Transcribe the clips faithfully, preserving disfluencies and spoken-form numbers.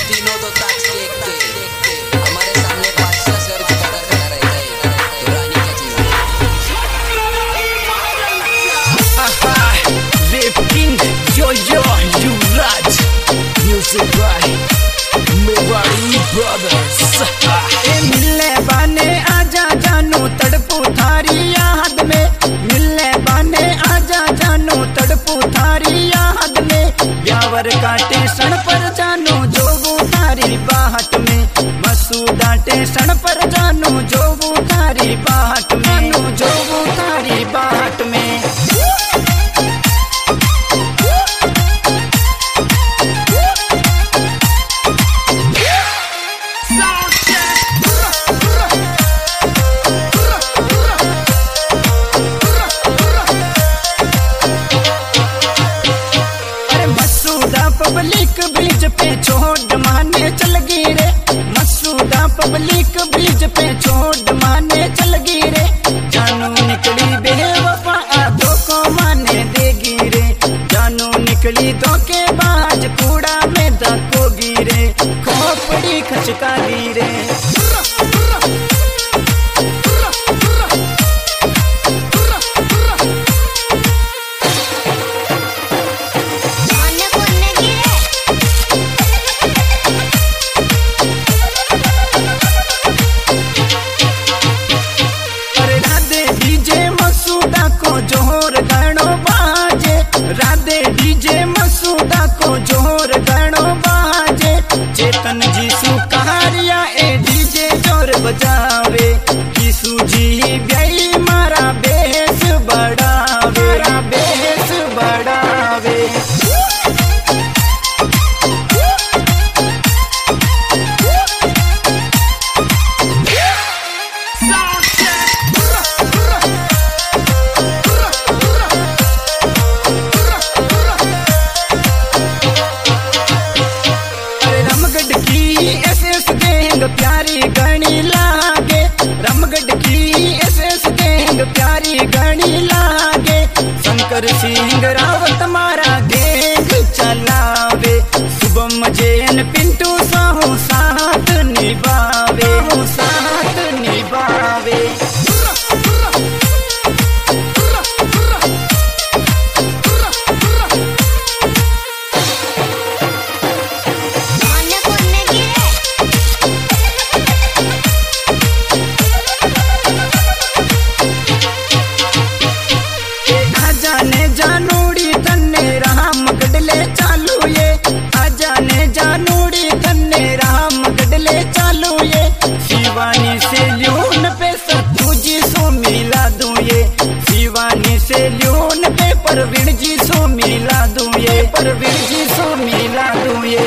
तीनों तो ताज देख के हमारे सामने बादशाह सर झुका खड़ा रहता है, तो रानी क्या चीज है? Rap King, yo yo, Yuvraj, music by Mewari brothers। ए मिलने बाने आजा जानू तड़पू थारी याद में, मिलने बाने आजा जानू तड़पू थारी याद में, ब्यावर काटे सण पर जानू जोगू थारी बाहट में, मसूदा टेसन पर जानू जोगू थारी बाहट में, जोगू थारी बाहट में। पब्लिक ब्रिज पे छोड़ माने चल गी रे, मसूदा पब्लिक ब्रिज पे छोड़ माने चल गी रे, जानू निकली बेवफा आधो को माने देगी रे, जानू निकली धोखेबाज कूड़ा में धकोगी रे, खोपड़ी खचका गी रे। जोहर गणो बाजे राधे डीजे मसूदा को जोहर गणो बाजे, चेतन जीसू कहारिया ए डीजे जोर बजावे, जीसू जी ब्याई मारा बेस बढ़ावे, बेस बढ़ावे। प्यारी गणी लागे रमगढ़ की एस एस गैंग, प्यारी गणी लागे, शंकर सिंह रावत मारा गैंग चलावे, शुभम जैन पिंटू साहू साथ निभावे, साथ निभावे। जानूड़ी तन्ने राम गडले चालू ये, आजाने जानूड़ी तन्ने राम गडले चालू ये, शिवानी से ल्यून पे सत्तू जी सो मिला दूं ये, शिवानी से ल्यून पे परवीन जी सो मिला दूं ये, परवीन जी सो मिला दूं ये।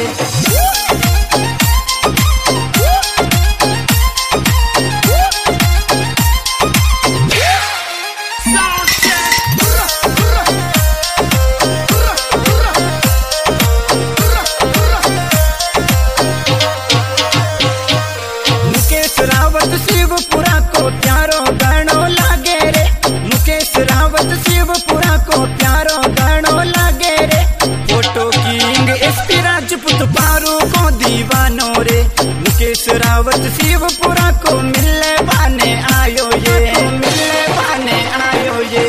शिवपुरा को प्यारो गणो लागे रे, मुकेश रावत शिवपुरा को प्यारो गणो लागे रे, फोटो किंग एसपी राजपूत पारू को दीवानो रे, मुकेश रावत शिवपुरा को मिलने बाने आयो ये, मिलने बाने आयो ये।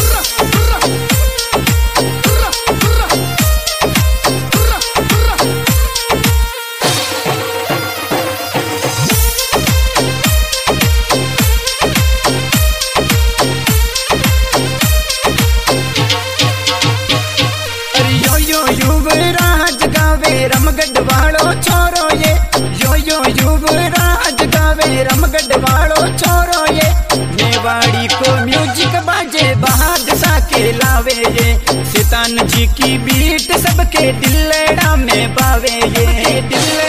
युवराज गावे रमगढ़ वालो छोरो ये, यो यो युवराज गावे रमगढ़ वालो छोरो ये, मेवाड़ी को म्यूजिक बाजे बहादुर के लावे ये, शैतान जी की बीट सबके दिलेड़ा में बावे ये, दिल